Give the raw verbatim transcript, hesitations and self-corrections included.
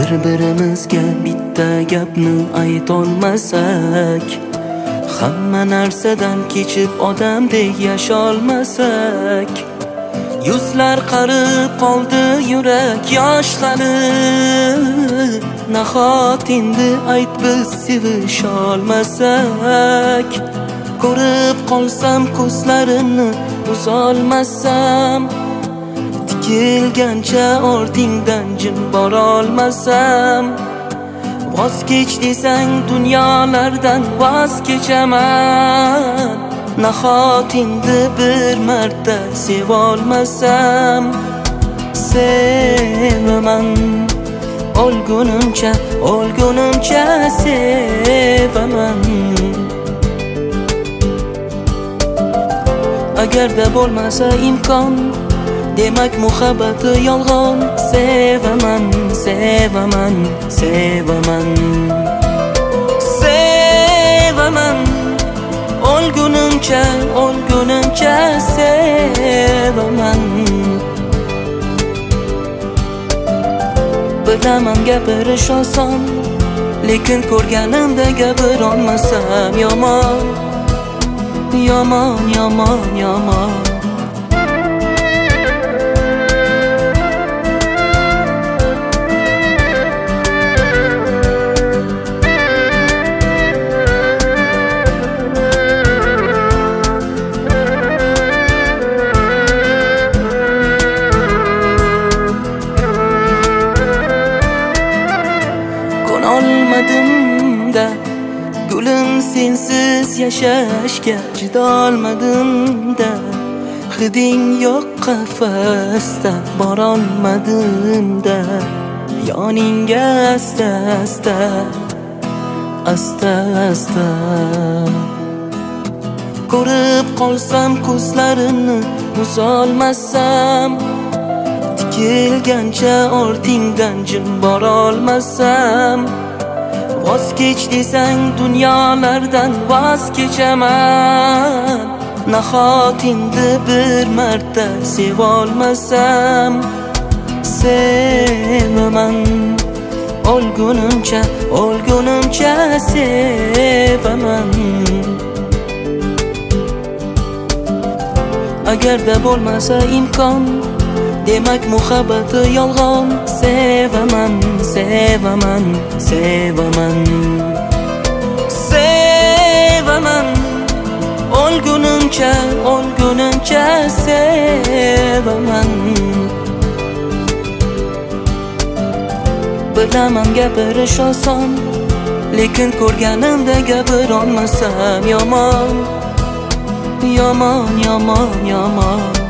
Bir-birimizga bitta gapni aytolmasak, hamma narsadan kechib odamdek yasholmasak, yuzlar qarib qoldi yurak yoshlanib, nahot endi ayt biz sevisholmasak. Ko'rib qolsam ko'zlarimni uzolmasam, tikilgancha ortingdan jim borolmasam, voz kech desang dunyolardan voz kechaman. Nahot endi bir marta sevolmasam, sevaman o'lgunimcha, o'lgunimcha sevaman. Agarda bo'lmasa imkon, demak muhabbati yolg'on. Sevaman, sevaman, sevaman, sevaman o'lgunimcha, o'lgunimcha sevaman. Bilaman gapirish oson, lekin ko'rganimda gapirolmasam yomon, yomon, yomon, yomon. Olmadim-da gulim sensiz yashashga chidolmadim-da, hiding yo'q qafasda borolmadim-da, yoningga asta asta, asta asta. Ko'rib qolsam ko'zlarimni uzolmasam, tikilgancha ortingdan jim borolmasam, voz kech desang dunyolardan voz kechaman. Nahot endi bir marta sevolmasam, sevaman o'lgunimcha, o'lgunimcha sevaman. Agarda bo'lmasa imkon, demak muhabbati yolg'on. Sevaman, sevaman, sevaman, sevaman o'lgunimcha, o'lgunimcha sevaman. Bilaman gapirish oson, lekin ko'rganimda gapirolmasam yomon, yomon, yomon, yomon.